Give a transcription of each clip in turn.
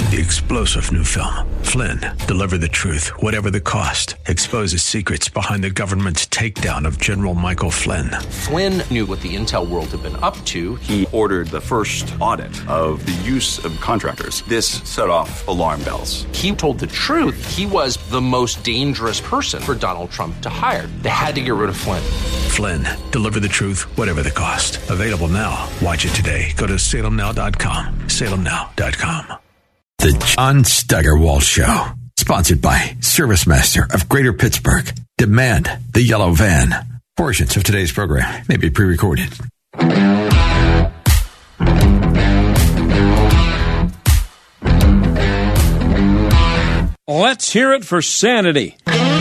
the explosive new film, Flynn, Deliver the Truth, Whatever the Cost, exposes secrets behind the government's takedown of General Michael Flynn. Flynn knew what the intel world had been up to. He ordered the first audit of the use of contractors. This set off alarm bells. He told the truth. He was the most dangerous person for Donald Trump to hire. They had to get rid of Flynn. Flynn, Deliver the Truth, Whatever the Cost. Available now. Watch it today. Go to salemnow.com. salemnow.com. The John Steigerwald Show. Sponsored by ServiceMaster of Greater Pittsburgh. Demand the yellow van. Portions of today's program may be pre-recorded. Let's hear it for sanity.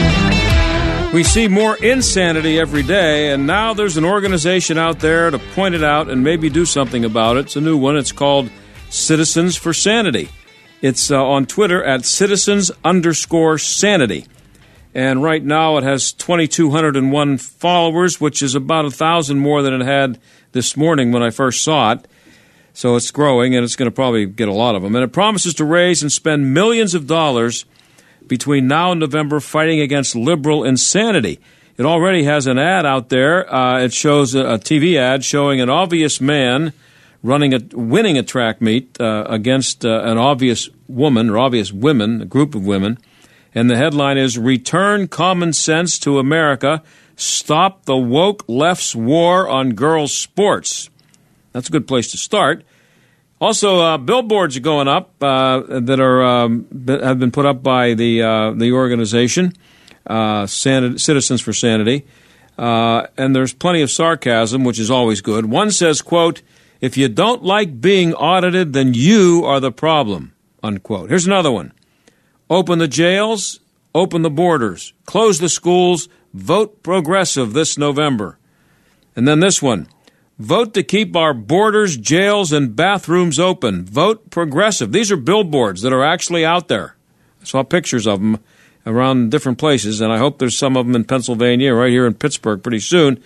We see more insanity every day, and now there's an organization out there to point it out and maybe do something about it. It's a new one. It's called Citizens for Sanity. It's on Twitter at citizens_sanity. And right now it has 2,201 followers, which is about 1,000 more than it had this morning when I first saw it. So it's growing, and it's going to probably get a lot of them. And it promises to raise and spend millions of dollars between now and November fighting against liberal insanity. It already has an ad out there. It shows a TV ad showing an obvious man winning a track meet against an obvious woman or obvious women, a group of women. And the headline is, Return Common Sense to America, Stop the Woke Left's War on Girls' Sports. That's a good place to start. Also, billboards are going up that have been put up by the organization, Citizens for Sanity, and there's plenty of sarcasm, which is always good. One says, quote, if you don't like being audited, then you are the problem, unquote. Here's another one. Open the jails, open the borders, close the schools, vote progressive this November. And then this one. Vote to keep our borders, jails, and bathrooms open. Vote progressive. These are billboards that are actually out there. I saw pictures of them around different places, and I hope there's some of them in Pennsylvania, right here in Pittsburgh pretty soon.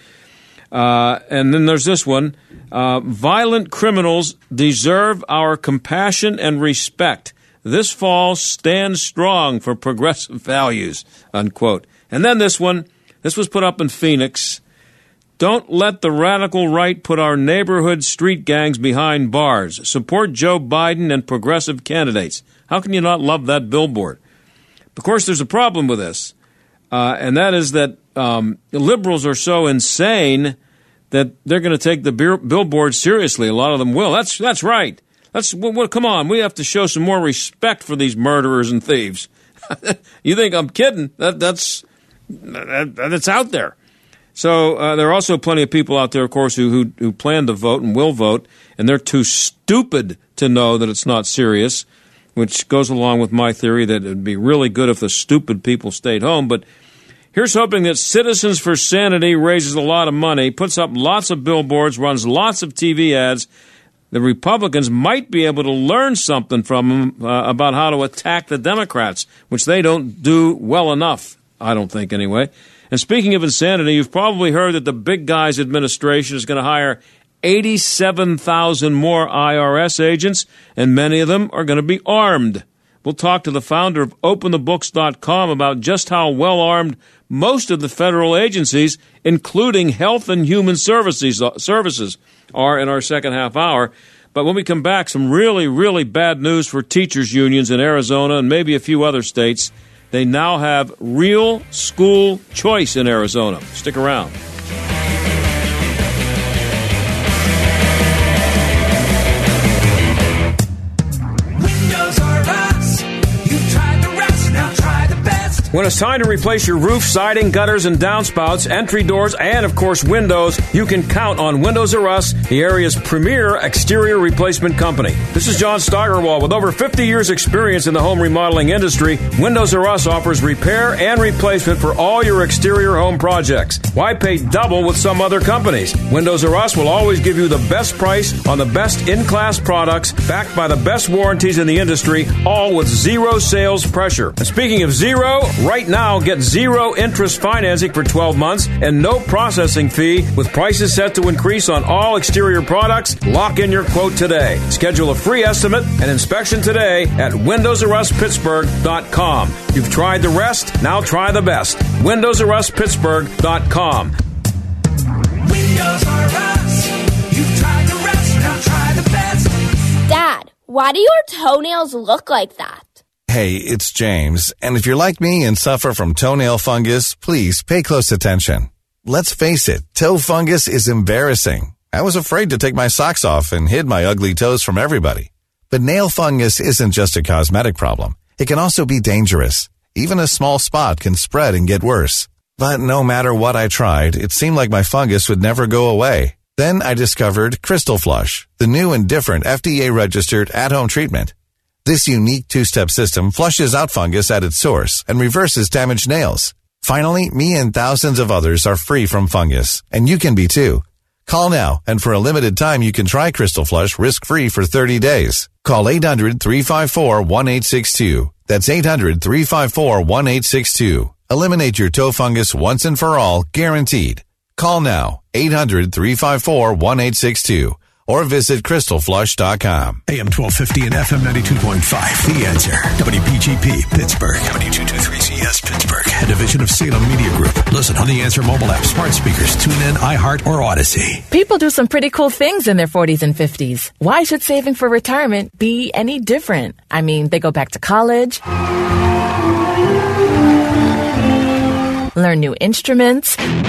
And then there's this one. Violent criminals deserve our compassion and respect. This fall, stand strong for progressive values, unquote. And then this one. This was put up in Phoenix. Don't let the radical right put our neighborhood street gangs behind bars. Support Joe Biden and progressive candidates. How can you not love that billboard? Of course, there's a problem with this, and that is that liberals are so insane that they're going to take the billboard seriously. A lot of them will. That's right. Come on. We have to show some more respect for these murderers and thieves. You think I'm kidding? That's out there. So there are also plenty of people out there, of course, who plan to vote and will vote, and they're too stupid to know that it's not serious, which goes along with my theory that it would be really good if the stupid people stayed home. But here's hoping that Citizens for Sanity raises a lot of money, puts up lots of billboards, runs lots of TV ads. The Republicans might be able to learn something from them about how to attack the Democrats, which they don't do well enough, I don't think anyway. And speaking of insanity, you've probably heard that the big guy's administration is going to hire 87,000 more IRS agents, and many of them are going to be armed. We'll talk to the founder of OpenTheBooks.com about just how well-armed most of the federal agencies, including Health and Human Services, are in our second half hour. But when we come back, some really, really bad news for teachers' unions in Arizona and maybe a few other states. They now have real school choice in Arizona. Stick around. Windows are us. You tried the rest, now try the best. When it's time to replace your roof, siding, gutters, and downspouts, entry doors, and, of course, windows, you can count on Windows R Us, the area's premier exterior replacement company. This is John Steigerwald. With over 50 years' experience in the home remodeling industry, Windows R Us offers repair and replacement for all your exterior home projects. Why pay double with some other companies? Windows R Us will always give you the best price on the best in-class products, backed by the best warranties in the industry, all with zero sales pressure. And speaking of zero, Right now, get zero interest financing for 12 months and no processing fee with prices set to increase on all exterior products. Lock in your quote today. Schedule a free estimate and inspection today at WindowsRUsPittsburgh.com. You've tried the rest, now try the best. WindowsRUsPittsburgh.com. Windows R Us. You've tried the rest, now try the best. Dad, why do your toenails look like that? Hey, it's James, and if you're like me and suffer from toenail fungus, please pay close attention. Let's face it, toe fungus is embarrassing. I was afraid to take my socks off and hid my ugly toes from everybody. But nail fungus isn't just a cosmetic problem. It can also be dangerous. Even a small spot can spread and get worse. But no matter what I tried, it seemed like my fungus would never go away. Then I discovered Crystal Flush, the new and different FDA-registered at-home treatment. This unique two-step system flushes out fungus at its source and reverses damaged nails. Finally, me and thousands of others are free from fungus, and you can be too. Call now, and for a limited time, you can try Crystal Flush risk-free for 30 days. Call 800-354-1862. That's 800-354-1862. Eliminate your toe fungus once and for all, guaranteed. Call now, 800-354-1862. Or visit crystalflush.com. AM 1250 and FM 92.5. The Answer. WPGP Pittsburgh. W223CS Pittsburgh. A division of Salem Media Group. Listen on the Answer mobile app, smart speakers, TuneIn, iHeart, or Odyssey. People do some pretty cool things in their 40s and 50s. Why should saving for retirement be any different? I mean, they go back to college, learn new instruments,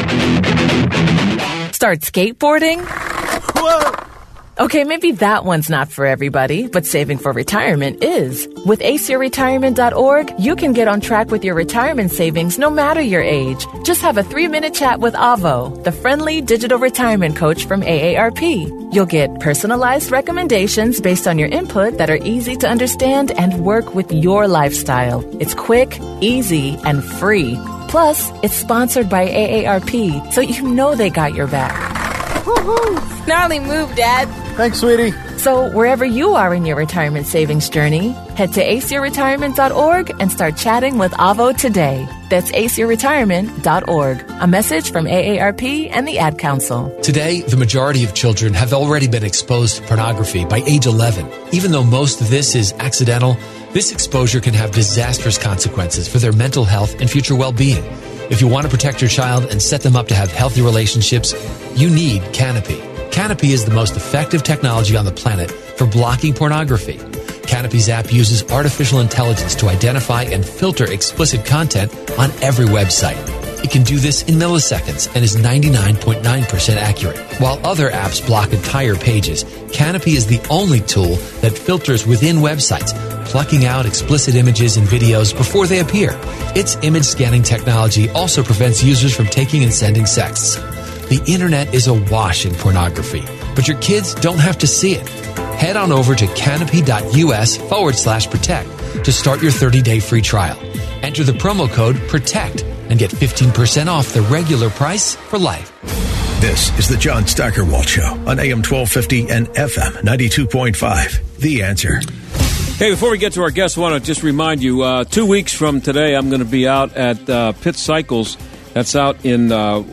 start skateboarding. Whoa! Okay, maybe that one's not for everybody, but saving for retirement is. With aceyourretirement.org, you can get on track with your retirement savings no matter your age. Just have a 3-minute chat with Avo, the friendly digital retirement coach from AARP. You'll get personalized recommendations based on your input that are easy to understand and work with your lifestyle. It's quick, easy, and free. Plus, it's sponsored by AARP, so you know they got your back. Woohoo! Gnarly move, Dad. Thanks, sweetie. So wherever you are in your retirement savings journey, head to aceyourretirement.org and start chatting with Avo today. That's aceyourretirement.org. A message from AARP and the Ad Council. Today, the majority of children have already been exposed to pornography by age 11. Even though most of this is accidental, this exposure can have disastrous consequences for their mental health and future well-being. If you want to protect your child and set them up to have healthy relationships, you need Canopy. Canopy is the most effective technology on the planet for blocking pornography. Canopy's app uses artificial intelligence to identify and filter explicit content on every website. It can do this in milliseconds and is 99.9% accurate. While other apps block entire pages, Canopy is the only tool that filters within websites, plucking out explicit images and videos before they appear. Its image scanning technology also prevents users from taking and sending sexts. The internet is awash in pornography, but your kids don't have to see it. Head on over to canopy.us/protect to start your 30-day free trial. Enter the promo code PROTECT and get 15% off the regular price for life. This is the John Steigerwald Show on AM 1250 and FM 92.5. The Answer. Hey, before we get to our guests, I want to just remind you, 2 weeks from today, I'm going to be out at Pitt Cycles. That's out in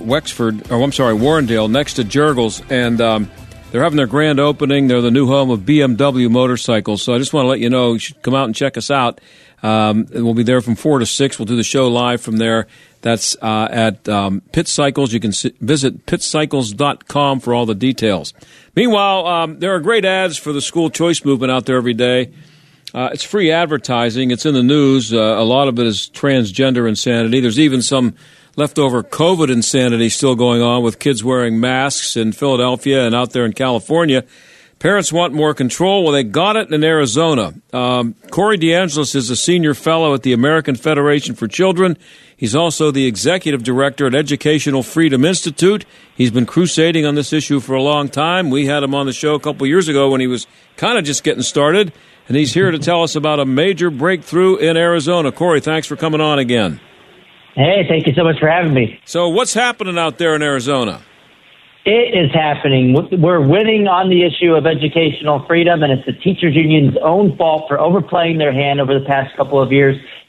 Warrendale, next to Jurgles, and they're having their grand opening. They're the new home of BMW motorcycles, so I just want to let you know you should come out and check us out. We'll be there from 4 to 6. We'll do the show live from there. That's at Pitt Cycles. You can visit pittcycles.com for all the details. Meanwhile, there are great ads for the school choice movement out there every day. It's free advertising. It's in the news. A lot of it is transgender insanity. There's even some leftover COVID insanity still going on with kids wearing masks in Philadelphia and out there in California. Parents want more control. Well, they got it in Arizona. Corey DeAngelis is a senior fellow at the American Federation for Children. He's also the executive director at Educational Freedom Institute. He's been crusading on this issue for a long time. We had him on the show a couple years ago when he was kind of just getting started, and he's here to tell us about a major breakthrough in Arizona. Corey, thanks for coming on again. Hey, thank you so much for having me. So what's happening out there in Arizona? It is happening. We're winning on the issue of educational freedom, and it's the teachers union's own fault for overplaying their hand over the past couple of years,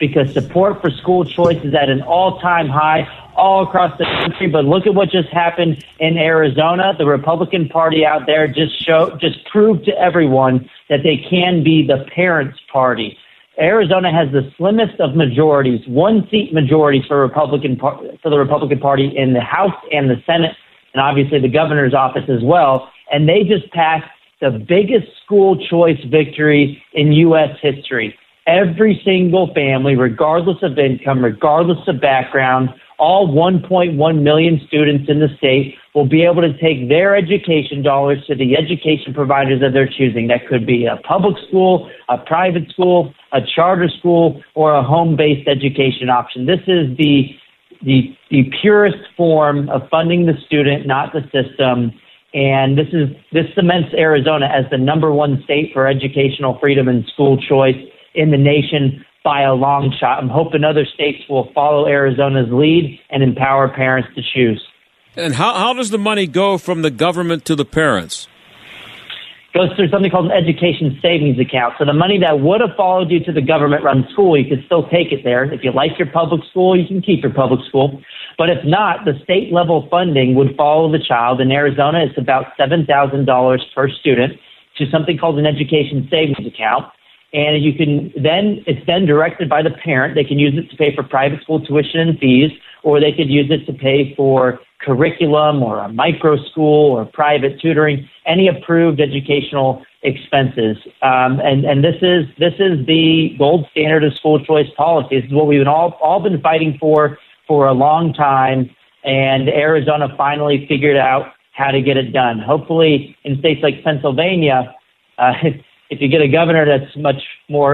because support for school choice is at an all-time high all across the country. But look at what just happened in Arizona. The Republican Party out there just proved to everyone that they can be the parents' party. Arizona has the slimmest of majorities, 1-seat majorities for the Republican Party in the House and the Senate, and obviously the governor's office as well. And they just passed the biggest school choice victory in U.S. history. Every single family, regardless of income, regardless of background, all 1.1 million students in the state will be able to take their education dollars to the education providers of their choosing. That could be a public school, a private school, a charter school, or a home-based education option. This is the purest form of funding the student, not the system. And this cements Arizona as the number one state for educational freedom and school choice in the nation by a long shot. I'm hoping other states will follow Arizona's lead and empower parents to choose. And how does the money go from the government to the parents? It goes through something called an education savings account. So the money that would have followed you to the government-run school, you could still take it there. If you like your public school, you can keep your public school. But if not, the state-level funding would follow the child. In Arizona, it's about $7,000 per student to something called an education savings account. And it's then directed by the parent. They can use it to pay for private school tuition and fees, or they could use it to pay for curriculum or a micro school or private tutoring, any approved educational expenses. And this is the gold standard of school choice policy. This is what we've all been fighting for a long time, and Arizona finally figured out how to get it done. Hopefully, in states like Pennsylvania, if you get a governor that's much more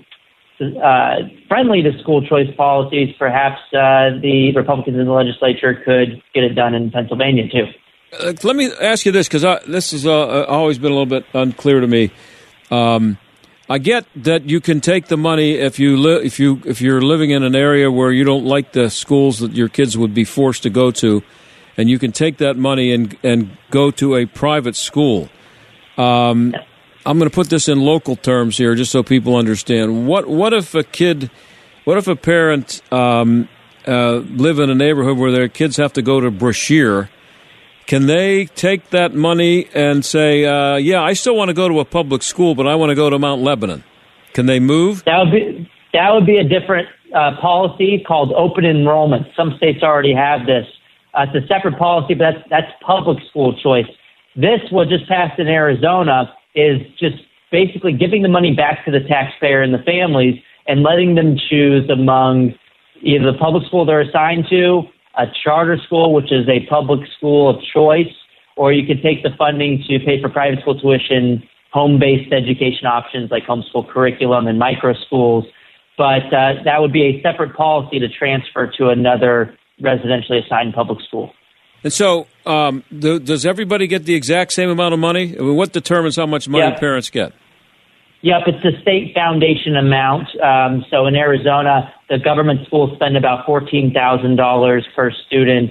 friendly to school choice policies, perhaps the Republicans in the legislature could get it done in Pennsylvania too. Let me ask you this, because this has always been a little bit unclear to me. I get that you can take the money if you're living in an area where you don't like the schools that your kids would be forced to go to, and you can take that money and go to a private school. I'm going to put this in local terms here, just so people understand. What if a parent live in a neighborhood where their kids have to go to Brashear? Can they take that money and say, I still want to go to a public school, but I want to go to Mount Lebanon? Can they move? That would be a different policy called open enrollment. Some states already have this. It's a separate policy, but that's public school choice. This, what just passed in Arizona, is just basically giving the money back to the taxpayer and the families and letting them choose among either the public school they're assigned to, a charter school, which is a public school of choice, or you could take the funding to pay for private school tuition, home-based education options like homeschool curriculum and micro schools. But that would be a separate policy to transfer to another residentially assigned public school. And so does everybody get the exact same amount of money? I mean, what determines how much money parents get? Yep, it's the state foundation amount. So in Arizona, the government schools spend about $14,000 per student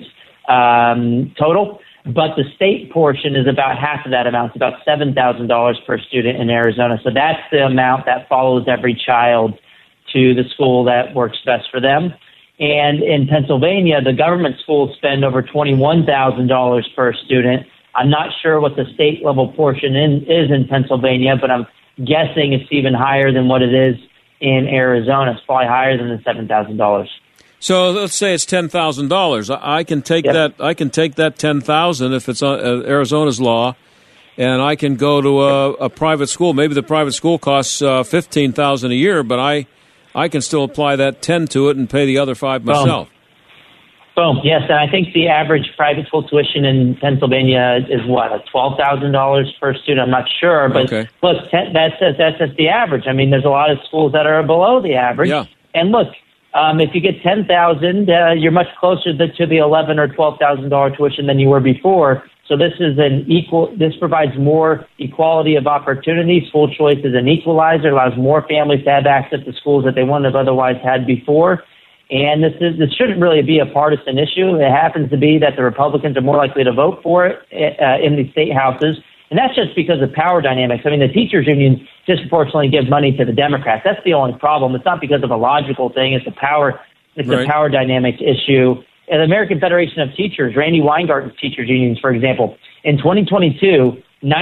total, but the state portion is about half of that amount. It's about $7,000 per student in Arizona. So that's the amount that follows every child to the school that works best for them. And in Pennsylvania, the government schools spend over $21,000 per student. I'm not sure what the state level portion is in Pennsylvania, but I'm guessing it's even higher than what it is in Arizona. It's probably higher than the $7,000. So let's say it's $10,000. I can take that. I can take that $10,000 if it's Arizona's law, and I can go to a private school. Maybe the private school costs $15,000 a year, but I can still apply that $10,000 to it and pay the other $5,000 myself. Boom. Yes, and I think the average private school tuition in Pennsylvania is what, $12,000 per student? I'm not sure, but look, that's just the average. I mean, there's a lot of schools that are below the average. Yeah. And look, if you get $10,000, you're much closer to the $11,000 or $12,000 tuition than you were before. So this is this provides more equality of opportunity. School choice is an equalizer, allows more families to have access to schools that they wouldn't have otherwise had before. And this shouldn't really be a partisan issue. It happens to be that the Republicans are more likely to vote for it in the state houses. And that's just because of power dynamics. I mean, the teachers unions disproportionately give money to the Democrats. That's the only problem. It's not because of a logical thing. It's a power dynamics issue. And the American Federation of Teachers, Randy Weingarten's teachers unions, for example, in 2022,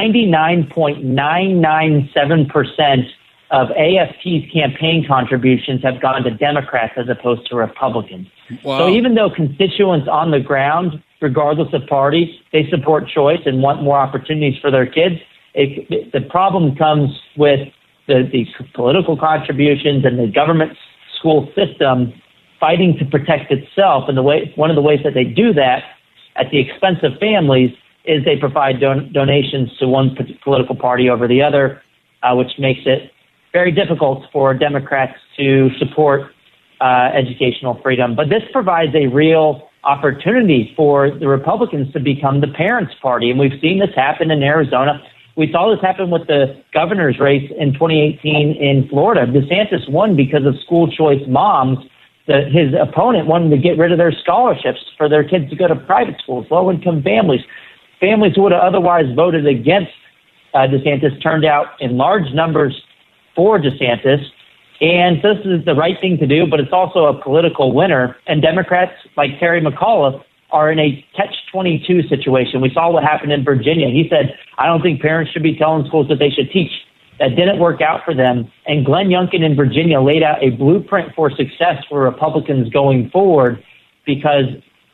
99.997% of AFT's campaign contributions have gone to Democrats as opposed to Republicans. Wow. So even though constituents on the ground, regardless of party, they support choice and want more opportunities for their kids, the problem comes with the political contributions and the government school system fighting to protect itself. And one of the ways that they do that at the expense of families is they provide donations to one political party over the other, which makes it very difficult for Democrats to support educational freedom. But this provides a real opportunity for the Republicans to become the parents' party. And we've seen this happen in Arizona. We saw this happen with the governor's race in 2018 in Florida. DeSantis won because of school choice moms. His opponent wanted to get rid of their scholarships for their kids to go to private schools, low-income families. Families who would have otherwise voted against DeSantis turned out in large numbers for DeSantis. And this is the right thing to do, but it's also a political winner. And Democrats like Terry McAuliffe are in a catch-22 situation. We saw what happened in Virginia. He said, I don't think parents should be telling schools that they should teach. That didn't work out for them. And Glenn Youngkin in Virginia laid out a blueprint for success for Republicans going forward, because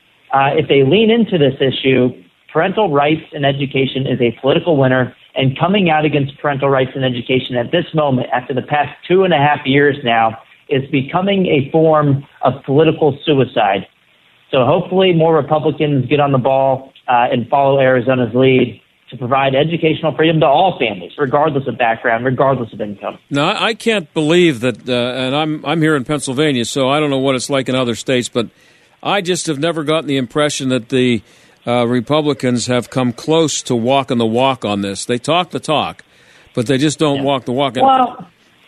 if they lean into this issue, parental rights in education is a political winner. And coming out against parental rights in education at this moment, after the past 2.5 years now, is becoming a form of political suicide. So hopefully more Republicans get on the ball and follow Arizona's lead to provide educational freedom to all families, regardless of background, regardless of income. Now, I can't believe that, and I'm here in Pennsylvania, so I don't know what it's like in other states, but I just have never gotten the impression that the Republicans have come close to walking the walk on this. They talk the talk, but they just don't walk the walk. Well,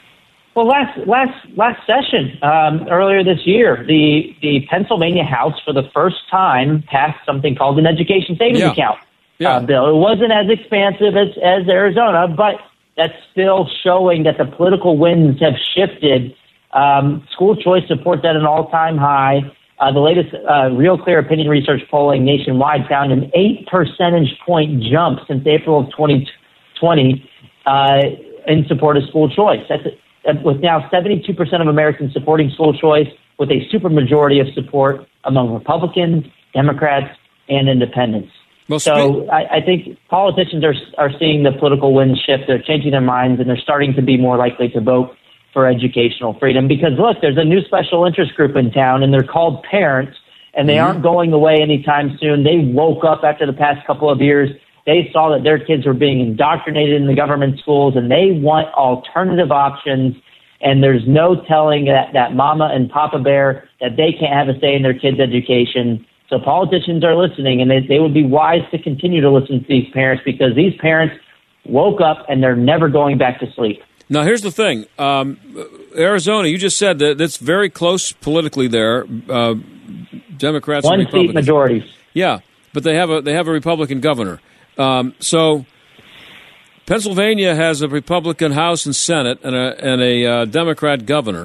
last session, earlier this year, the Pennsylvania House, for the first time, passed something called an education savings account bill. It wasn't as expansive as Arizona, but that's still showing that the political winds have shifted. School choice support's at an all-time high. The latest Real Clear Opinion Research polling nationwide found an 8 percentage point jump since April of 2020 in support of school choice. With now 72% of Americans supporting school choice, with a supermajority of support among Republicans, Democrats, and independents. So I think politicians are seeing the political wind shift. They're changing their minds, and they're starting to be more likely to vote for educational freedom. Because, look, there's a new special interest group in town, and they're called parents, and they aren't going away anytime soon. They woke up after the past couple of years. They saw that their kids were being indoctrinated in the government schools, and they want alternative options. And there's no telling that mama and papa bear that they can't have a say in their kids' education. So politicians are listening, and they would be wise to continue to listen to these parents, because these parents woke up and they're never going back to sleep. Now, here's the thing. Arizona, you just said that it's very close politically there, Democrats and Republicans. One-seat majorities. Yeah, but they have a Republican governor. So Pennsylvania has a Republican House and Senate and a Democrat governor.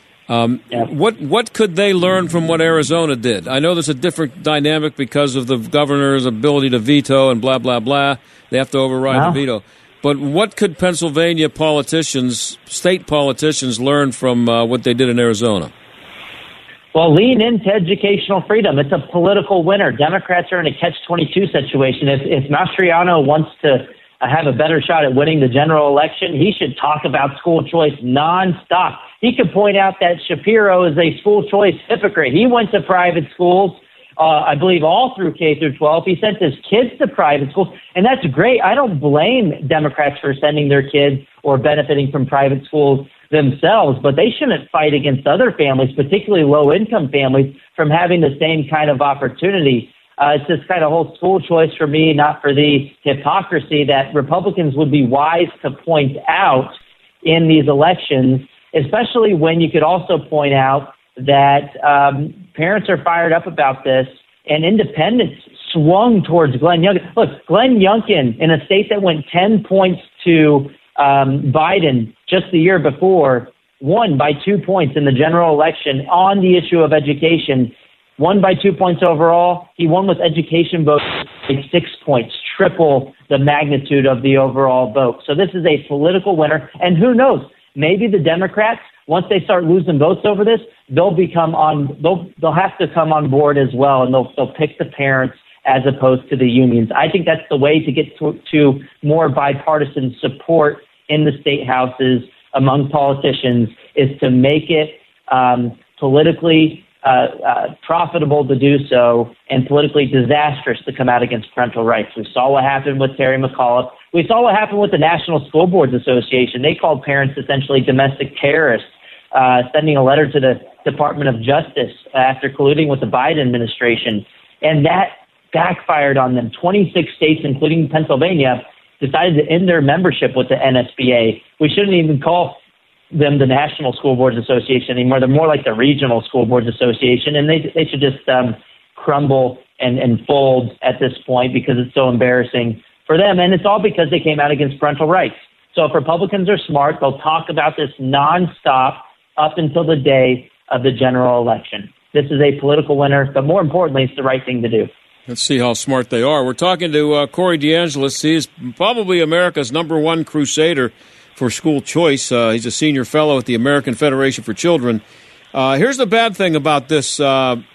What could they learn from what Arizona did? I know there's a different dynamic because of the governor's ability to veto and blah, blah, blah. They have to override the veto. But what could Pennsylvania politicians, state politicians, learn from what they did in Arizona? Well, lean into educational freedom. It's a political winner. Democrats are in a catch-22 situation. If Mastriano wants to have a better shot at winning the general election, he should talk about school choice nonstop. He could point out that Shapiro is a school choice hypocrite. He went to private schools, I believe all through K through 12. He sent his kids to private schools, and that's great. I don't blame Democrats for sending their kids or benefiting from private schools themselves, but they shouldn't fight against other families, particularly low-income families, from having the same kind of opportunity. It's this kind of whole school choice for me, not for the hypocrisy that Republicans would be wise to point out in these elections, especially when you could also point out that parents are fired up about this, and independents swung towards Glenn Youngkin. Look, Glenn Youngkin, in a state that went 10 points to Biden just the year before, won by 2 points in the general election on the issue of education. Won by 2 points overall. He won with education votes like 6 points, triple the magnitude of the overall vote. So this is a political winner. And who knows? Maybe the Democrats, once they start losing votes over this, they'll have to come on board as well, and they'll pick the parents as opposed to the unions. I think that's the way to get to more bipartisan support in the state houses among politicians, is to make it politically profitable to do so and politically disastrous to come out against parental rights. We saw what happened with Terry McAuliffe. We saw what happened with the National School Boards Association. They called parents essentially domestic terrorists, sending a letter to the Department of Justice after colluding with the Biden administration. And that backfired on them. 26 states, including Pennsylvania, decided to end their membership with the NSBA. We shouldn't even call them the National School Boards Association anymore. They're more like the Regional School Boards Association, and they should just crumble and fold at this point because it's so embarrassing for them. And it's all because they came out against parental rights. So if Republicans are smart, they'll talk about this nonstop up until the day of the general election. This is a political winner, but more importantly, it's the right thing to do. Let's see how smart they are. We're talking to Corey DeAngelis. He's probably America's #1 crusader for school choice. He's a senior fellow at the American Federation for Children. Here's the bad thing about this, Corey,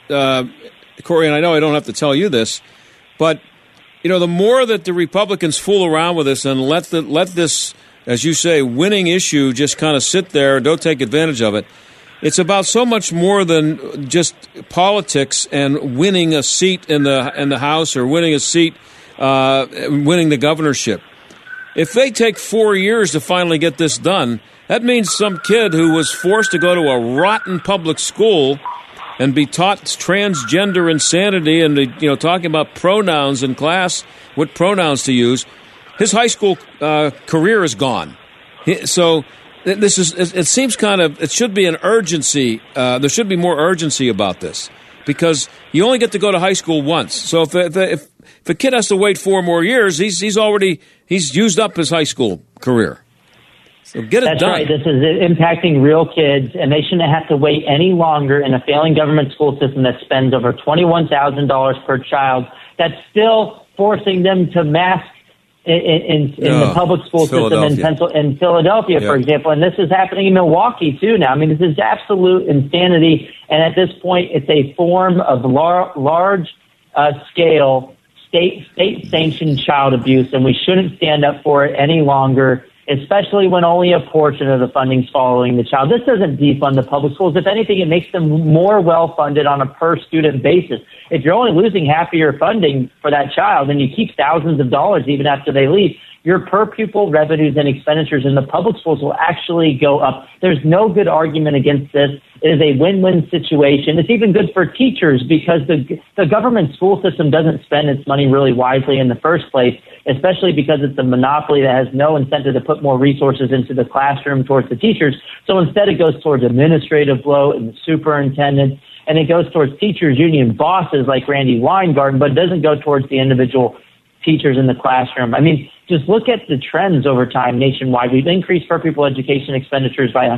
and I know I don't have to tell you this, but the more that the Republicans fool around with this and let this, as you say, winning issue just kind of sit there and don't take advantage of it, it's about so much more than just politics and winning a seat in the House or winning a seat, winning the governorship. If they take 4 years to finally get this done, that means some kid who was forced to go to a rotten public school and be taught transgender insanity and talking about pronouns in class, what pronouns to use, his high school career is gone. So it seems it should be an urgency. There should be more urgency about this because you only get to go to high school once. So if a kid has to wait 4 more years, he's used up his high school career. So get it That's done. Right. This is impacting real kids, and they shouldn't have to wait any longer in a failing government school system that spends over $21,000 per child. That's still forcing them to mask in the public school system in Philadelphia, for example. And this is happening in Milwaukee, too, now. I mean, this is absolute insanity. And at this point, it's a form of large-scale state-sanctioned child abuse, and we shouldn't stand up for it any longer, especially when only a portion of the funding is following the child. This doesn't defund the public schools. If anything, it makes them more well-funded on a per-student basis. If you're only losing half of your funding for that child and you keep thousands of dollars even after they leave, your per-pupil revenues and expenditures in the public schools will actually go up. There's no good argument against this. It is a win-win situation. It's even good for teachers because the government school system doesn't spend its money really wisely in the first place, especially because it's a monopoly that has no incentive to put more resources into the classroom towards the teachers. So instead it goes towards administrative bloat and the superintendent, and it goes towards teachers' union bosses like Randy Weingarten, but it doesn't go towards the individual teachers in the classroom. I mean, just look at the trends over time nationwide. We've increased per-pupil education expenditures by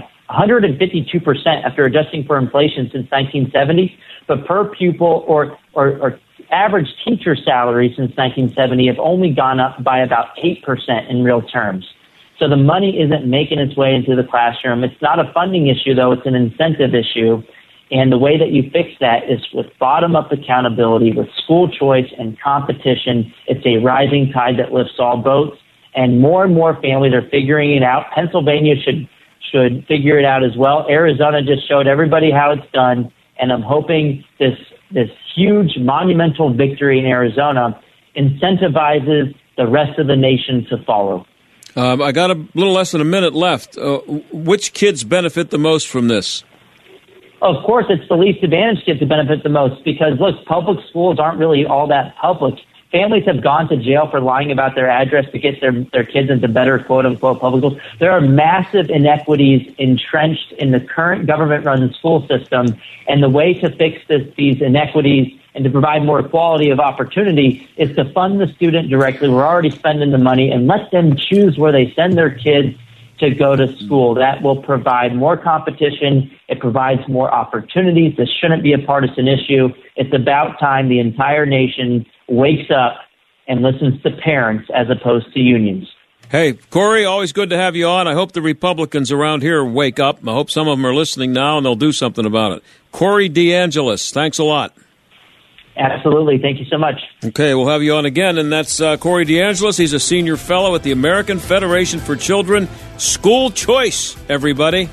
152% after adjusting for inflation since 1970, but per-pupil or average teacher salary since 1970 have only gone up by about 8% in real terms. So the money isn't making its way into the classroom. It's not a funding issue, though. It's an incentive issue. And the way that you fix that is with bottom-up accountability, with school choice and competition. It's a rising tide that lifts all boats, and more families are figuring it out. Pennsylvania should figure it out as well. Arizona just showed everybody how it's done, and I'm hoping this huge monumental victory in Arizona incentivizes the rest of the nation to follow. I got a little less than a minute left. Which kids benefit the most from this? Of course, it's the least advantaged kids who benefit the most because, look, public schools aren't really all that public. Families have gone to jail for lying about their address to get their kids into better, quote-unquote, public schools. There are massive inequities entrenched in the current government-run school system, and the way to fix these inequities and to provide more equality of opportunity is to fund the student directly. We're already spending the money, and let them choose where they send their kids to go to school. That will provide more competition. It provides more opportunities. This shouldn't be a partisan issue. It's about time the entire nation wakes up and listens to parents as opposed to unions. Hey, Corey, always good to have you on. I hope the Republicans around here wake up. I hope some of them are listening now and they'll do something about it. Corey DeAngelis, thanks a lot. Absolutely. Thank you so much. Okay, we'll have you on again, and that's Corey DeAngelis. He's a senior fellow at the American Federation for Children. School choice, everybody.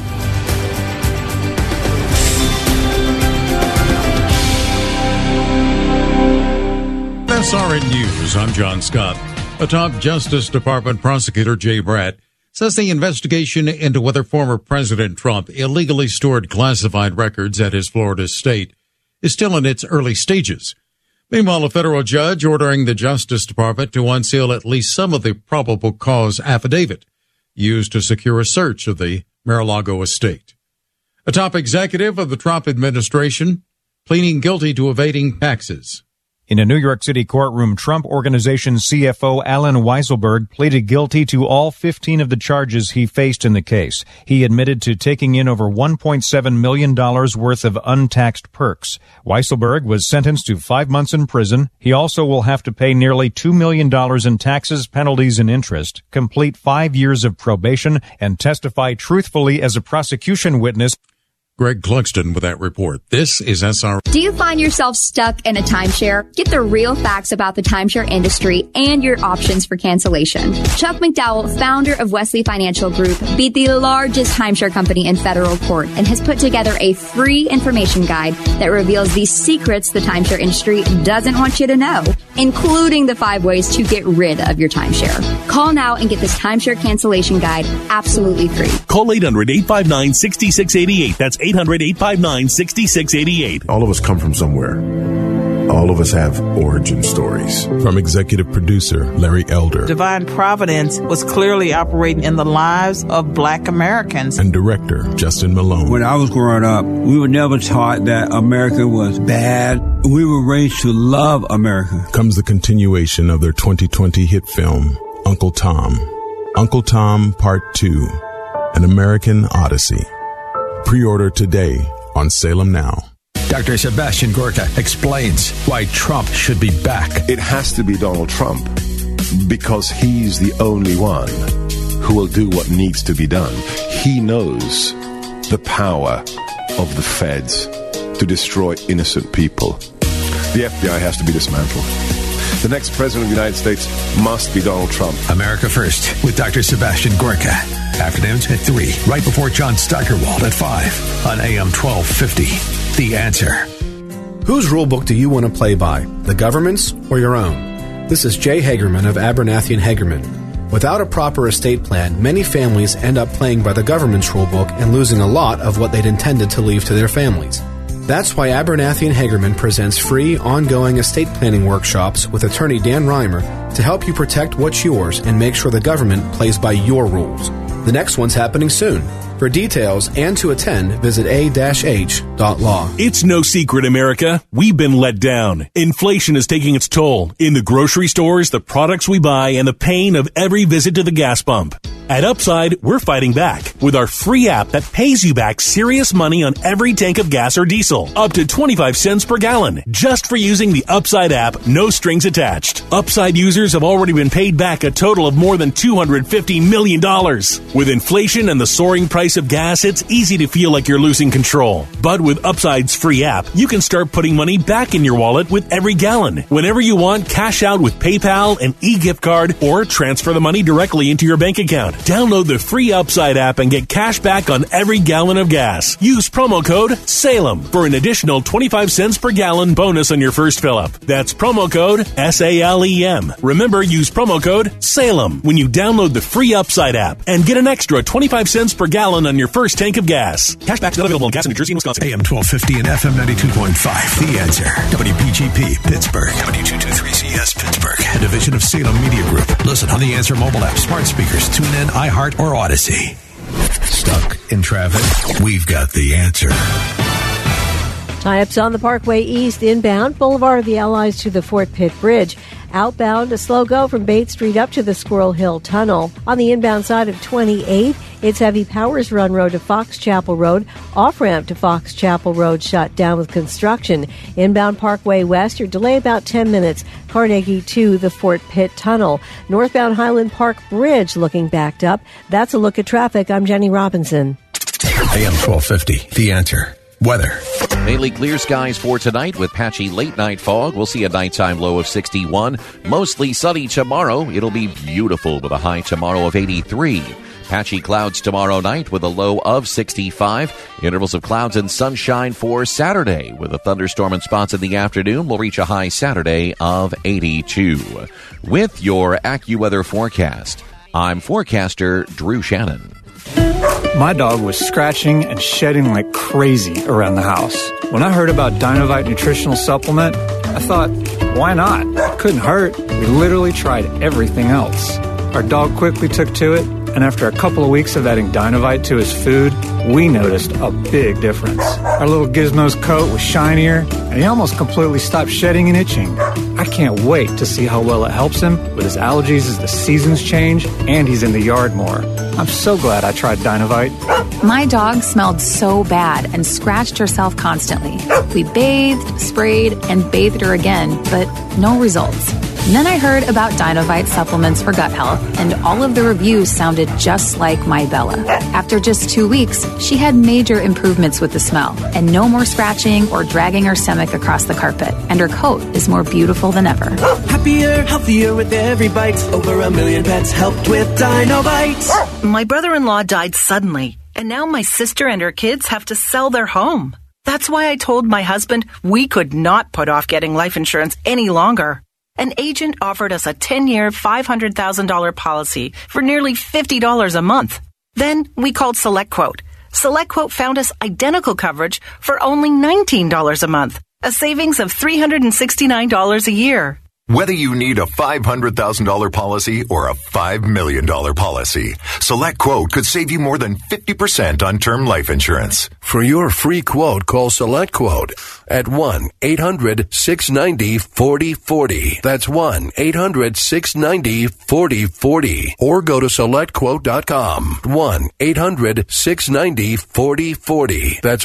SRN News, I'm John Scott. A top Justice Department prosecutor, Jay Bratt, says the investigation into whether former President Trump illegally stored classified records at his Florida estate is still in its early stages. Meanwhile, a federal judge ordering the Justice Department to unseal at least some of the probable cause affidavit used to secure a search of the Mar-a-Lago estate. A top executive of the Trump administration pleading guilty to evading taxes. In a New York City courtroom, Trump Organization CFO Alan Weisselberg pleaded guilty to all 15 of the charges he faced in the case. He admitted to taking in over $1.7 million worth of untaxed perks. Weisselberg was sentenced to 5 months in prison. He also will have to pay nearly $2 million in taxes, penalties, and interest, complete 5 years of probation, and testify truthfully as a prosecution witness. Greg Cluxton with that report. This is SR. Do you find yourself stuck in a timeshare? Get the real facts about the timeshare industry and your options for cancellation. Chuck McDowell, founder of Wesley Financial Group, beat the largest timeshare company in federal court and has put together a free information guide that reveals the secrets the timeshare industry doesn't want you to know, including the 5 ways to get rid of your timeshare. Call now and get this timeshare cancellation guide absolutely free. Call 800-859-6688. That's 800-859-6688. All of us come from somewhere. All of us have origin stories. From executive producer Larry Elder. Divine Providence was clearly operating in the lives of Black Americans. And director Justin Malone. When I was growing up, we were never taught that America was bad. We were raised to love America. Comes the continuation of their 2020 hit film, Uncle Tom. Uncle Tom Part 2, An American Odyssey. Pre-order today on Salem Now. Dr. Sebastian Gorka explains why Trump should be back. It has to be Donald Trump because he's the only one who will do what needs to be done. He knows the power of the feds to destroy innocent people. The FBI has to be dismantled. The next president of the United States must be Donald Trump. America First with Dr. Sebastian Gorka. Afternoons at 3, right before John Steigerwald at 5 on AM 1250. The Answer. Whose rulebook do you want to play by, the government's or your own? This is Jay Hagerman of Abernathy & Hagerman. Without a proper estate plan, many families end up playing by the government's rulebook and losing a lot of what they'd intended to leave to their families. That's why Abernathy & Hagerman presents free, ongoing estate planning workshops with attorney Dan Reimer to help you protect what's yours and make sure the government plays by your rules. The next one's happening soon. For details and to attend, visit a-h.law. It's no secret, America. We've been let down. Inflation is taking its toll in the grocery stores, the products we buy, and the pain of every visit to the gas pump. At Upside, we're fighting back with our free app that pays you back serious money on every tank of gas or diesel, up to 25 cents per gallon, just for using the Upside app, no strings attached. Upside users have already been paid back a total of more than $250 million. With inflation and the soaring price of gas, it's easy to feel like you're losing control. But with Upside's free app, you can start putting money back in your wallet with every gallon. Whenever you want, cash out with PayPal, an e-gift card, or transfer the money directly into your bank account. Download the free Upside app and get cash back on every gallon of gas. Use promo code SALEM for an additional 25 cents per gallon bonus on your first fill-up. That's promo code SALEM. Remember, use promo code SALEM when you download the free Upside app and get an extra 25 cents per gallon on your first tank of gas. Cashback is not available in gas in New Jersey and Wisconsin. AM 1250 and FM 92.5. The Answer. WPGP Pittsburgh. W223CS Pittsburgh. A division of Salem Media Group. Listen on the Answer mobile app, smart speakers, TuneIn, iHeart, or Odyssey. Stuck in traffic? We've got the answer. Tie-ups on the Parkway East inbound, Boulevard of the Allies to the Fort Pitt Bridge. Outbound, a slow go from Bates Street up to the Squirrel Hill Tunnel. On the inbound side of 28, it's heavy Powers Run Road to Fox Chapel Road. Off-ramp to Fox Chapel Road shut down with construction. Inbound Parkway West, your delay about 10 minutes. Carnegie to the Fort Pitt Tunnel. Northbound Highland Park Bridge looking backed up. That's a look at traffic. I'm Jenny Robinson. AM 1250, The Answer. Weather. Mainly clear skies for tonight with patchy late-night fog. We'll see a nighttime low of 61. Mostly sunny tomorrow. It'll be beautiful with a high tomorrow of 83. Patchy clouds tomorrow night with a low of 65. Intervals of clouds and sunshine for Saturday with a thunderstorm in spots in the afternoon. We'll reach a high Saturday of 82. With your AccuWeather forecast, I'm forecaster Drew Shannon. My dog was scratching and shedding like crazy around the house. When I heard about Dinovite Nutritional Supplement, I thought, why not? It couldn't hurt. We literally tried everything else. Our dog quickly took to it, and after a couple of weeks of adding Dinovite to his food, we noticed a big difference. Our little Gizmo's coat was shinier, and he almost completely stopped shedding and itching. I can't wait to see how well it helps him with his allergies as the seasons change and he's in the yard more. I'm so glad I tried Dinovite. My dog smelled so bad and scratched herself constantly. We bathed, sprayed, and bathed her again, but no results. And then I heard about Dinovite supplements for gut health, and all of the reviews sounded just like my Bella. After just 2 weeks, she had major improvements with the smell, and no more scratching or dragging her stomach across the carpet, and her coat is more beautiful than ever. Happier, healthier with every bite. Over 1 million pets helped with Dinovite. My brother-in-law died suddenly, and now my sister and her kids have to sell their home. That's why I told my husband we could not put off getting life insurance any longer. An agent offered us a 10-year, $500,000 policy for nearly $50 a month. Then we called SelectQuote. SelectQuote found us identical coverage for only $19 a month, a savings of $369 a year. Whether you need a $500,000 policy or a $5 million policy, SelectQuote could save you more than 50% on term life insurance. For your free quote, call SelectQuote at 1-800-690-4040. That's 1-800-690-4040. Or go to SelectQuote.com. 1-800-690-4040. That's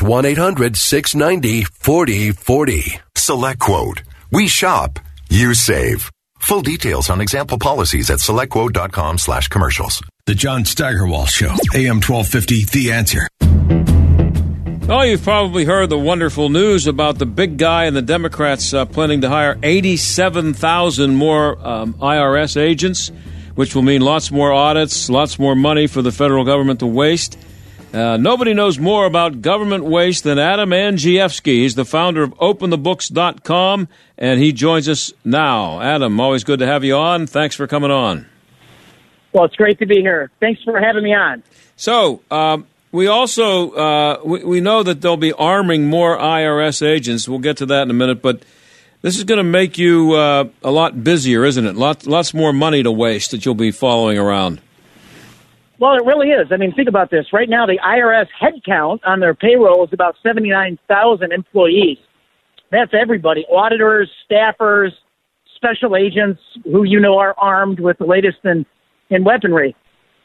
1-800-690-4040. SelectQuote. We shop. You save. Full details on example policies at selectquote.com/commercials. The John Steigerwald Show, AM 1250, The Answer. Oh, you've probably heard the wonderful news about the big guy and the Democrats planning to hire 87,000 more IRS agents, which will mean lots more audits, lots more money for the federal government to waste. Nobody knows more about government waste than Adam Andrzejewski. He's the founder of OpenTheBooks.com, and he joins us now. Adam, always good to have you on. Thanks for coming on. Well, it's great to be here. Thanks for having me on. So, we also we know that they'll be arming more IRS agents. We'll get to that in a minute, but this is going to make you a lot busier, isn't it? Lots more money to waste that you'll be following around. Well, it really is. I mean, think about this. Right now, the IRS headcount on their payroll is about 79,000 employees. That's everybody, auditors, staffers, special agents who you know are armed with the latest in weaponry.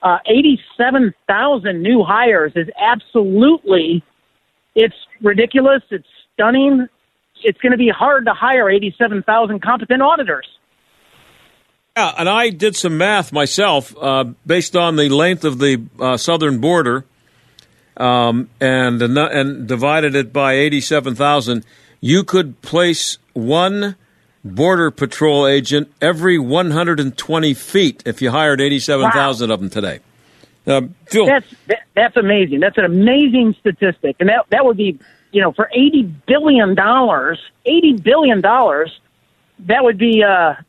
87,000 new hires is absolutely, it's ridiculous. It's stunning. It's going to be hard to hire 87,000 competent auditors. Yeah, and I did some math myself based on the length of the southern border and divided it by 87,000. You could place one Border Patrol agent every 120 feet if you hired 87,000 of them today. Phil. That's amazing. That's an amazing statistic. And that would be, for $80 billion, that would be,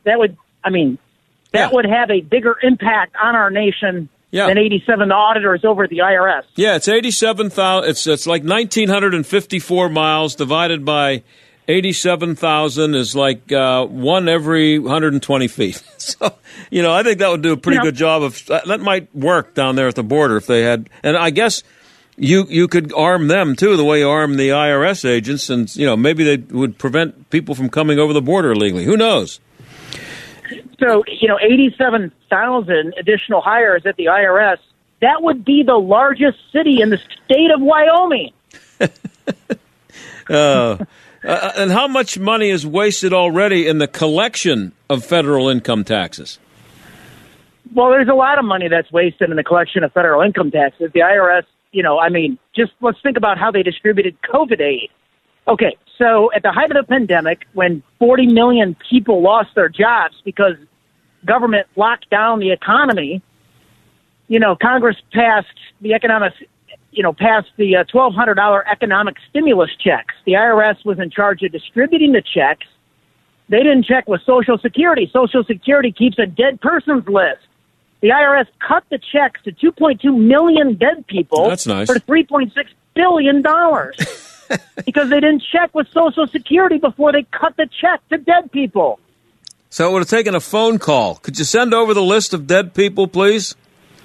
that would have a bigger impact on our nation than 87 auditors over at the IRS. Yeah, it's 87,000. It's like 1,954 miles divided by 87,000 is like one every 120 feet. So, I think that would do a pretty good job of that might work down there at the border if they had. And I guess you could arm them, too, the way you arm the IRS agents, and, maybe they would prevent people from coming over the border illegally. Who knows? So, 87,000 additional hires at the IRS, that would be the largest city in the state of Wyoming. And how much money is wasted already in the collection of federal income taxes? Well, there's a lot of money that's wasted in the collection of federal income taxes. The IRS, just let's think about how they distributed COVID aid. Okay, so at the height of the pandemic, when 40 million people lost their jobs because government locked down the economy, Congress passed the $1,200 economic stimulus checks. The IRS was in charge of distributing the checks. They didn't check with Social Security. Social Security keeps a dead persons list. The IRS cut the checks to 2.2 million dead people. That's nice. For $3.6 billion because they didn't check with Social Security before they cut the check to dead people. So it would have taken a phone call. Could you send over the list of dead people, please?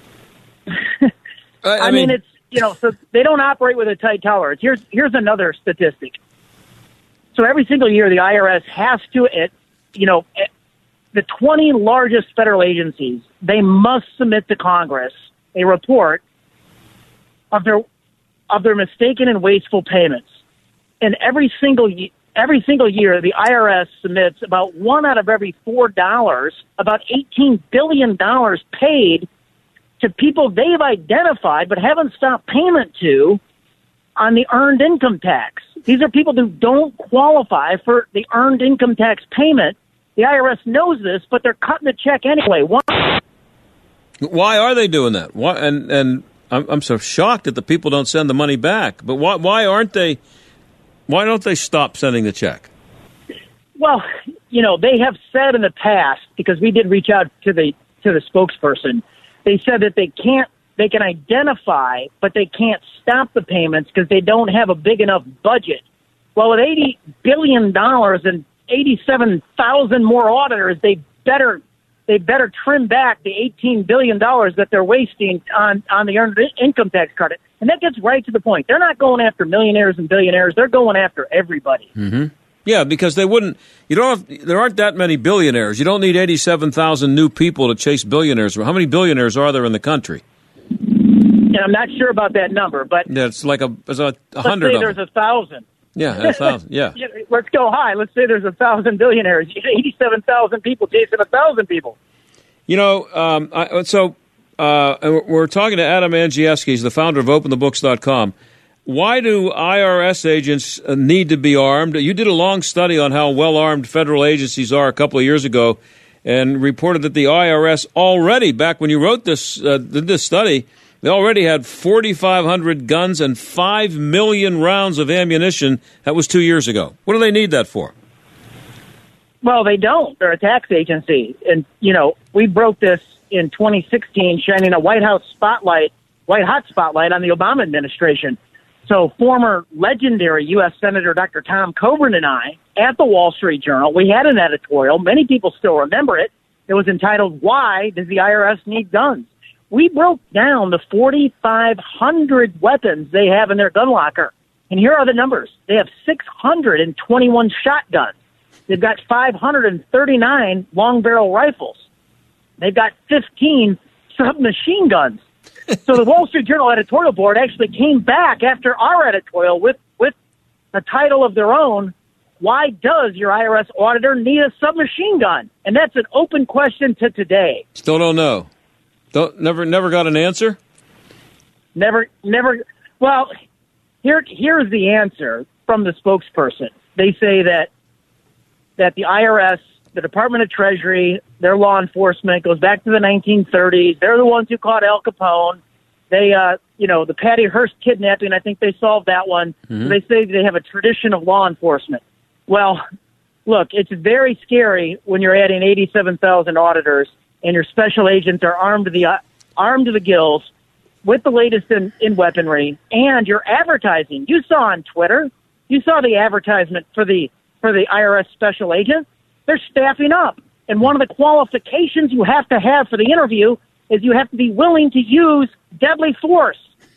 I mean, it's, so they don't operate with a tight tolerance. Here's another statistic. So every single year, the IRS has to, the 20 largest federal agencies, they must submit to Congress a report of their mistaken and wasteful payments. And every single year, the IRS submits about $1 out of every $4, about $18 billion paid to people they've identified but haven't stopped payment to on the earned income tax. These are people who don't qualify for the earned income tax payment. The IRS knows this, but they're cutting the check anyway. Why are they doing that? Why? And I'm so shocked that the people don't send the money back. But why aren't they? Why don't they stop sending the check? Well, they have said in the past, because we did reach out to the spokesperson. They said that they can identify, but they can't stop the payments because they don't have a big enough budget. Well, with $80 billion and 87,000 more auditors, they better trim back the $18 billion that they're wasting on the earned income tax credit. And that gets right to the point. They're not going after millionaires and billionaires. They're going after everybody. Mm-hmm. Yeah, because there aren't that many billionaires. You don't need 87,000 new people to chase billionaires. How many billionaires are there in the country? And I'm not sure about that number, but yeah, it's like there's 100 let's say there's 1,000. Yeah, 1,000. Yeah. Let's go high. Let's say there's 1,000 billionaires. 87,000 people chasing 1,000 people. We're talking to Adam Andrzejewski. He's the founder of OpenTheBooks.com. Why do IRS agents need to be armed? You did a long study on how well-armed federal agencies are a couple of years ago and reported that the IRS already, back when you wrote this study, they already had 4,500 guns and 5 million rounds of ammunition. That was 2 years ago. What do they need that for? Well, they don't. They're a tax agency. And, we broke this in 2016, shining a white hot spotlight on the Obama administration. So former legendary U.S. Senator Dr. Tom Coburn and I, at the Wall Street Journal, we had an editorial. Many people still remember it. It was entitled, "Why Does the IRS Need Guns?" We broke down the 4,500 weapons they have in their gun locker. And here are the numbers. They have 621 shotguns. They've got 539 long-barrel rifles. They've got 15 submachine guns. So the Wall Street Journal editorial board actually came back after our editorial with a title of their own, "Why does your IRS auditor need a submachine gun?" And that's an open question to today. Still don't know. Never got an answer? Never. Well, here's the answer from the spokesperson. They say that the IRS, the Department of Treasury, their law enforcement goes back to the 1930s. They're the ones who caught Al Capone. They, the Patty Hearst kidnapping, I think they solved that one. Mm-hmm. So they say they have a tradition of law enforcement. Well, look, it's very scary when you're adding 87,000 auditors and your special agents are armed to the gills with the latest in weaponry, and you're advertising. You saw on Twitter, you saw the advertisement for the IRS special agent. They're staffing up. And one of the qualifications you have to have for the interview is you have to be willing to use deadly force.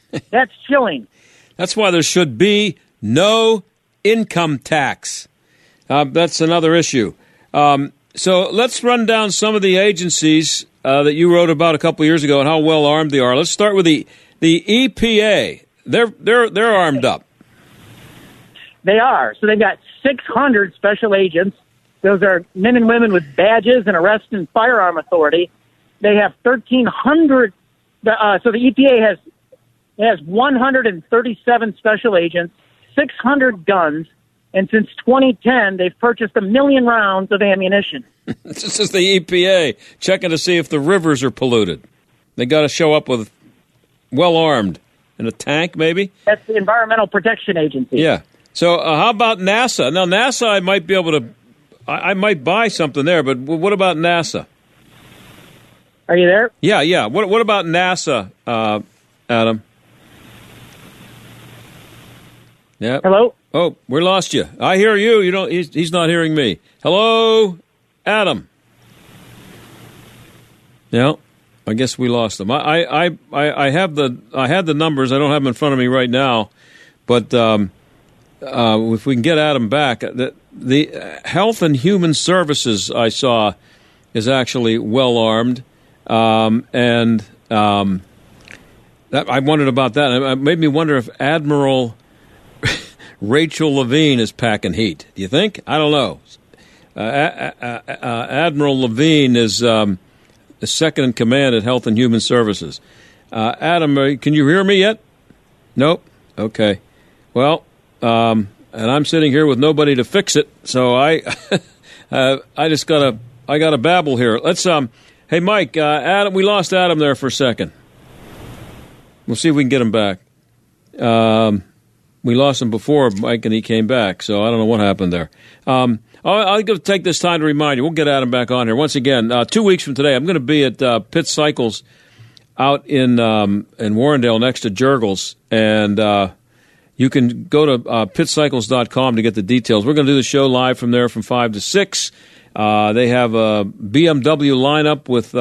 That's chilling. That's why there should be no income tax. That's another issue. So let's run down some of the agencies that you wrote about a couple years ago and how well armed they are. Let's start with the EPA. They're armed up. They are. So they've got 600 special agents. Those are men and women with badges and arrest and firearm authority. They have 1,300. So the EPA has 137 special agents, 600 guns, and since 2010, they've purchased 1 million rounds of ammunition. This is the EPA checking to see if the rivers are polluted. They got to show up with well-armed in a tank, maybe? That's the Environmental Protection Agency. Yeah. So how about NASA? Now, NASA, I might be able to – I might buy something there, but what about NASA? Are you there? Yeah. What about NASA, Adam? Yeah. Hello? Oh, we lost you. I hear you. You don't. He's not hearing me. Hello, Adam. Yeah, I guess we lost him. I had the numbers. I don't have them in front of me right now, but if we can get Adam back, the Health and Human Services I saw is actually well armed, and that I wondered about that. It made me wonder if Admiral Rachel Levine is packing heat. Do you think? I don't know. Admiral Levine is the second in command at Health and Human Services. Adam, can you hear me yet? Nope. Okay. Well, and I'm sitting here with nobody to fix it, so I gotta babble here. Let's hey Mike, Adam, we lost Adam there for a second. We'll see if we can get him back. We lost him before, Mike, and he came back, so I don't know what happened there. I'll take this time to remind you. We'll get Adam back on here. Once again, 2 weeks from today, I'm going to be at Pitt Cycles out in Warrendale next to Jurgles, and you can go to pitcycles.com to get the details. We're going to do the show live from there from 5 to 6. They have a BMW lineup with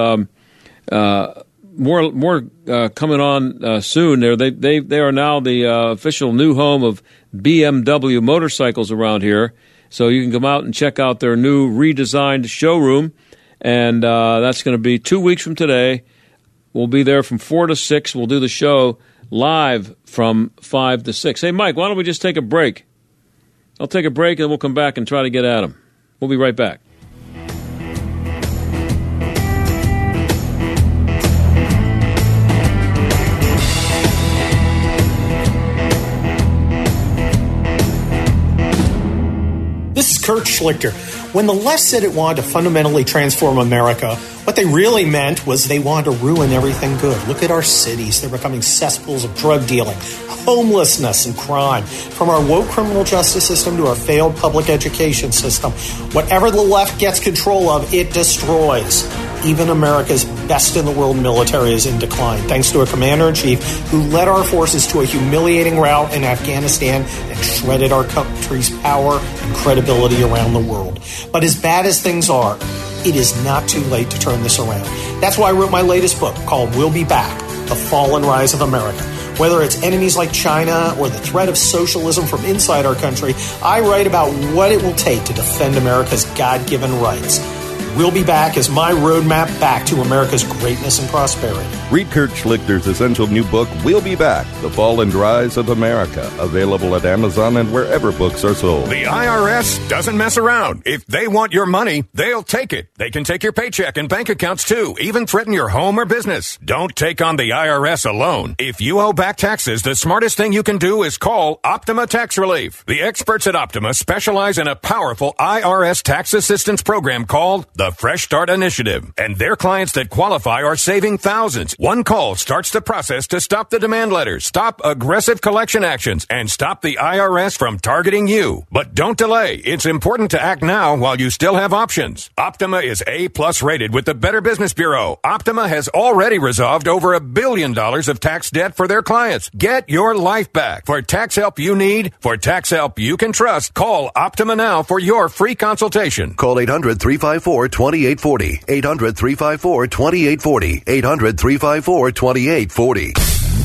more coming on soon. They are now the official new home of BMW motorcycles around here. So you can come out and check out their new redesigned showroom, and that's going to be 2 weeks from today. We'll be there from 4 to 6. We'll do the show live from 5 to 6. Hey, Mike, why don't we just take a break? I'll take a break, and we'll come back and try to get at him. We'll be right back. This is Kurt Schlichter. When the left said it wanted to fundamentally transform America, what they really meant was they wanted to ruin everything good. Look at our cities. They're becoming cesspools of drug dealing, homelessness, and crime. From our woke criminal justice system to our failed public education system, whatever the left gets control of, it destroys. Even America's best-in-the-world military is in decline, thanks to a commander-in-chief who led our forces to a humiliating rout in Afghanistan and shredded our country's power and credibility around the world. But as bad as things are, it is not too late to turn this around. That's why I wrote my latest book called We'll Be Back, The Fall and Rise of America. Whether it's enemies like China or the threat of socialism from inside our country, I write about what it will take to defend America's God-given rights. We'll Be Back is my roadmap back to America's greatness and prosperity. Read Kurt Schlichter's essential new book, We'll Be Back, The Fall and Rise of America, available at Amazon and wherever books are sold. The IRS doesn't mess around. If they want your money, they'll take it. They can take your paycheck and bank accounts too, even threaten your home or business. Don't take on the IRS alone. If you owe back taxes, the smartest thing you can do is call Optima Tax Relief. The experts at Optima specialize in a powerful IRS tax assistance program called the Fresh Start Initiative, and their clients that qualify are saving thousands. One call starts the process to stop the demand letters, stop aggressive collection actions, and stop the IRS from targeting you. But don't delay. It's important to act now while you still have options. Optima is A+ rated with the Better Business Bureau. Optima has already resolved over $1 billion of tax debt for their clients. Get your life back. For tax help you need, for tax help you can trust, call Optima now for your free consultation. Call 800-354-2840. 800-354-2840. 800-354-2840.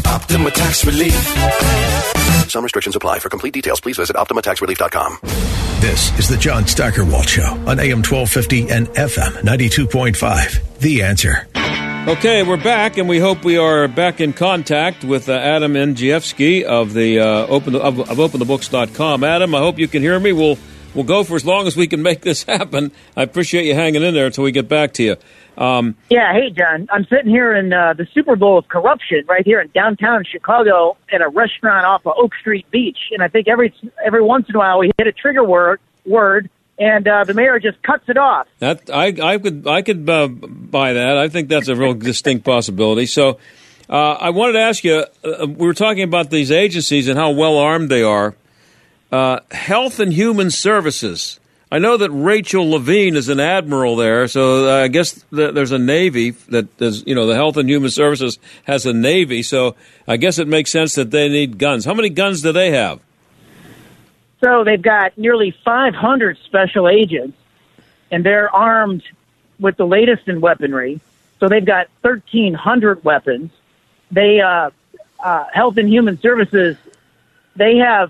Optima Tax Relief. Some restrictions apply. For complete details, please visit OptimaTaxRelief.com. This is the John Steigerwald Show on AM 1250 and FM 92.5. The Answer. Okay, we're back, and we hope we are back in contact with Adam Andrzejewski of the OpenTheBooks.com. Adam, I hope you can hear me. We'll go for as long as we can make this happen. I appreciate you hanging in there until we get back to you. Hey, John. I'm sitting here in the Super Bowl of corruption right here in downtown Chicago at a restaurant off of Oak Street Beach. And I think every once in a while we hit a trigger word and the mayor just cuts it off. That I could buy that. I think that's a real distinct possibility. So I wanted to ask you, we were talking about these agencies and how well-armed they are. Health and Human Services. I know that Rachel Levine is an admiral there, so I guess there's a Navy that does, the Health and Human Services has a Navy, so I guess it makes sense that they need guns. How many guns do they have? So they've got nearly 500 special agents, and they're armed with the latest in weaponry. So they've got 1,300 weapons. They, Health and Human Services, they have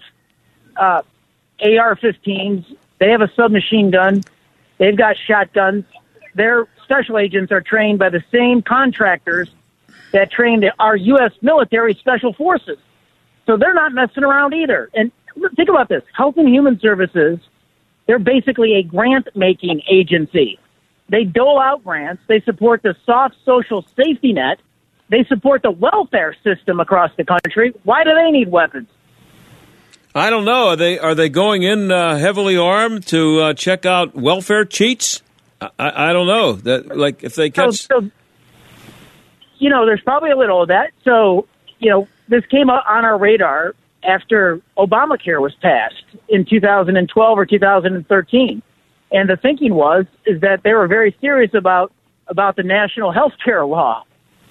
AR-15s. They have a submachine gun. They've got shotguns. Their special agents are trained by the same contractors that trained our U.S. military special forces. So they're not messing around either. And think about this. Health and Human Services, they're basically a grant-making agency. They dole out grants. They support the soft social safety net. They support the welfare system across the country. Why do they need weapons? I don't know. Are they going in heavily armed to check out welfare cheats? I don't know. That if they catch. So, there's probably a little of that. So, this came up on our radar after Obamacare was passed in 2012 or 2013, and the thinking is that they were very serious about the national health care law.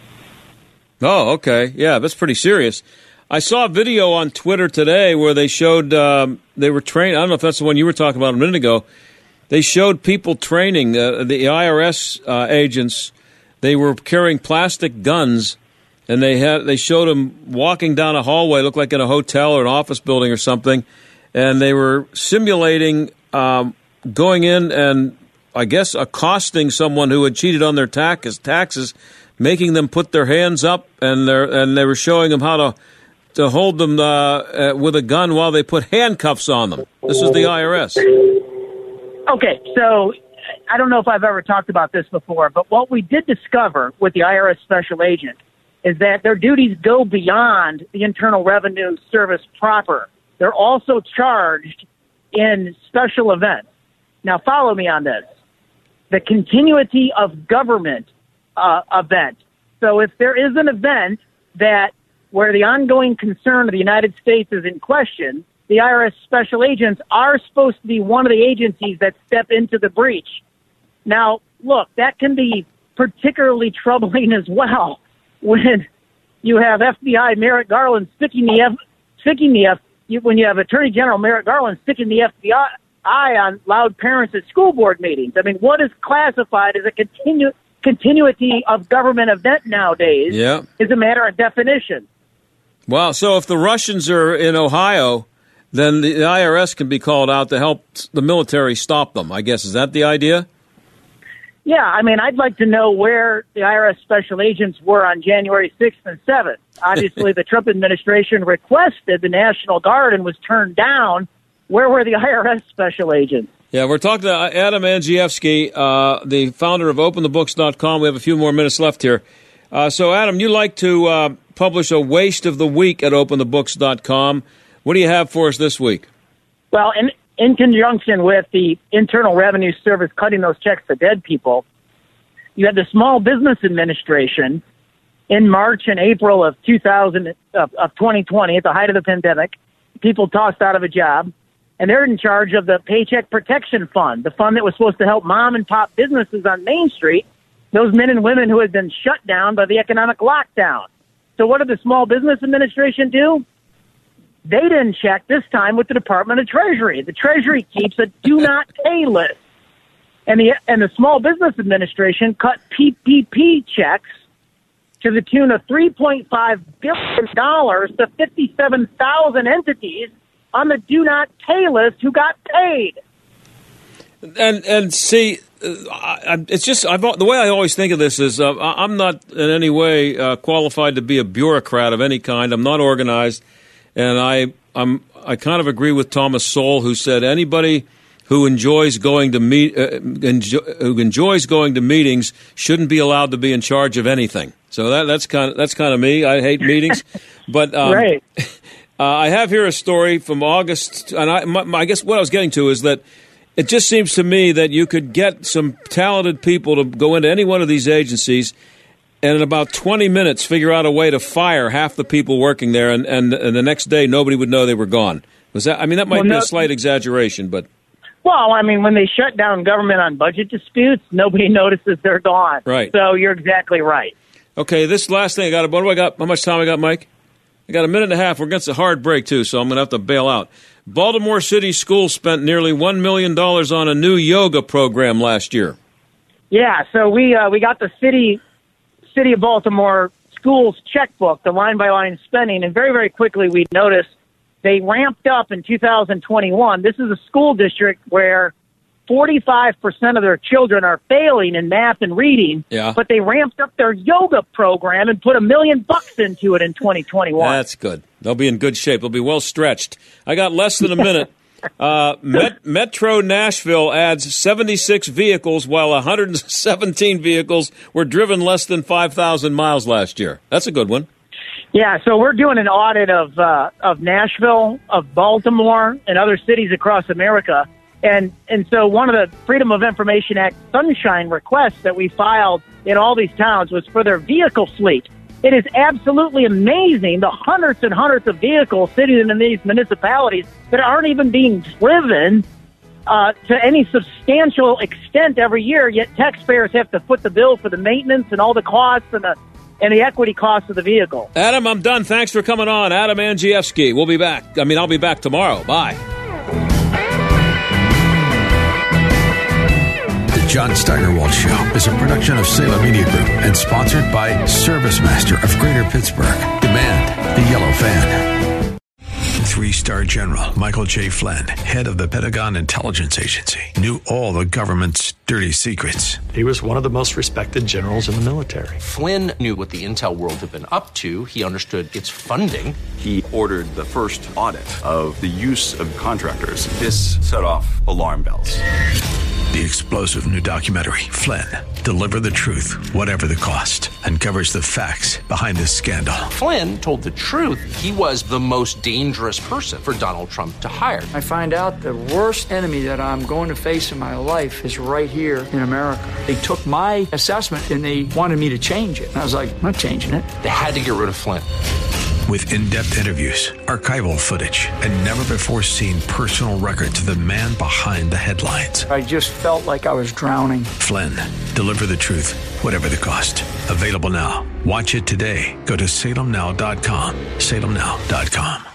Oh, okay. Yeah, that's pretty serious. I saw a video on Twitter today where they showed they were trained. I don't know if that's the one you were talking about a minute ago. They showed people training the IRS agents. They were carrying plastic guns, and they showed them walking down a hallway, looked like in a hotel or an office building or something, and they were simulating going in and I guess accosting someone who had cheated on their taxes, making them put their hands up, and they were showing them how to hold them with a gun while they put handcuffs on them. This is the IRS. Okay, so I don't know if I've ever talked about this before, but what we did discover with the IRS special agent is that their duties go beyond the Internal Revenue Service proper. They're also charged in special events. Now, follow me on this. The continuity of government event. So if there is an event where the ongoing concern of the United States is in question, the IRS special agents are supposed to be one of the agencies that step into the breach. Now, look, that can be particularly troubling as well when you have FBI Merrick Garland when you have Attorney General Merrick Garland sticking the FBI on loud parents at school board meetings. I mean, what is classified as a continuity of government event nowadays is a matter of definition. Wow. So if the Russians are in Ohio, then the IRS can be called out to help the military stop them, I guess. Is that the idea? Yeah. I mean, I'd like to know where the IRS special agents were on January 6th and 7th. Obviously, the Trump administration requested the National Guard and was turned down. Where were the IRS special agents? Yeah, we're talking to Adam Andrzejewski, the founder of OpenTheBooks.com. We have a few more minutes left here. So, Adam, you like to publish a waste of the week at OpenTheBooks.com. What do you have for us this week? Well, in conjunction with the Internal Revenue Service cutting those checks to dead people, you had the Small Business Administration in March and April of 2020, at the height of the pandemic. People tossed out of a job. And they're in charge of the Paycheck Protection Fund, the fund that was supposed to help mom and pop businesses on Main Street, those men and women who had been shut down by the economic lockdown. So what did the Small Business Administration do? They didn't check this time with the Department of Treasury. The Treasury keeps a do not pay list. And the Small Business Administration cut PPP checks to the tune of $3.5 billion to 57,000 entities on the do not pay list who got paid. And see, it's just the way I always think of this is I'm not in any way qualified to be a bureaucrat of any kind. I'm not organized, and I kind of agree with Thomas Sowell, who said anybody who enjoys going to meetings shouldn't be allowed to be in charge of anything. So that's kind of me. I hate meetings, but right. I have here a story from August, and I guess what I was getting to is that it just seems to me that you could get some talented people to go into any one of these agencies and in about 20 minutes figure out a way to fire half the people working there, and the next day nobody would know they were gone. That might be a slight exaggeration, but... Well, I mean, when they shut down government on budget disputes, nobody notices they're gone. Right. So you're exactly right. Okay, this last thing what do I got? How much time I got, Mike? I got a minute and a half. We're against a hard break, too, so I'm going to have to bail out. Baltimore City Schools spent nearly $1 million on a new yoga program last year. Yeah, so we got the City of Baltimore Schools checkbook, the line-by-line spending, and very, very quickly we noticed they ramped up in 2021. This is a school district where 45% of their children are failing in math and reading, but they ramped up their yoga program and put $1 million into it in 2021. That's good. They'll be in good shape. They'll be well stretched. I got less than a minute. Metro Nashville adds 76 vehicles, while 117 vehicles were driven less than 5,000 miles last year. That's a good one. Yeah, so we're doing an audit of Nashville, of Baltimore, and other cities across America. And so one of the Freedom of Information Act sunshine requests that we filed in all these towns was for their vehicle fleet. It is absolutely amazing, the hundreds and hundreds of vehicles sitting in these municipalities that aren't even being driven to any substantial extent every year, yet taxpayers have to foot the bill for the maintenance and all the costs and the equity costs of the vehicle. Adam, I'm done. Thanks for coming on. Adam Andrzejewski. We'll be back. I'll be back tomorrow. Bye. John Steigerwald Show is a production of Salem Media Group and sponsored by ServiceMaster of Greater Pittsburgh. Demand the Yellow Van. 3-star General Michael J. Flynn, head of the Pentagon Intelligence Agency, knew all the government's dirty secrets. He was one of the most respected generals in the military. Flynn knew what the intel world had been up to. He understood its funding. He ordered the first audit of the use of contractors. This set off alarm bells. The explosive new documentary, Flynn, Deliver the Truth, Whatever the Cost, uncovers the facts behind this scandal. Flynn told the truth. He was the most dangerous person for Donald Trump to hire. I find out the worst enemy that I'm going to face in my life is right here in America. They took my assessment and they wanted me to change it. And I was like, I'm not changing it. They had to get rid of Flynn. With in-depth interviews, archival footage, and never-before-seen personal records of the man behind the headlines. I just felt like I was drowning. Flynn, Deliver the Truth, Whatever the Cost. Available now. Watch it today. Go to salemnow.com. salemnow.com.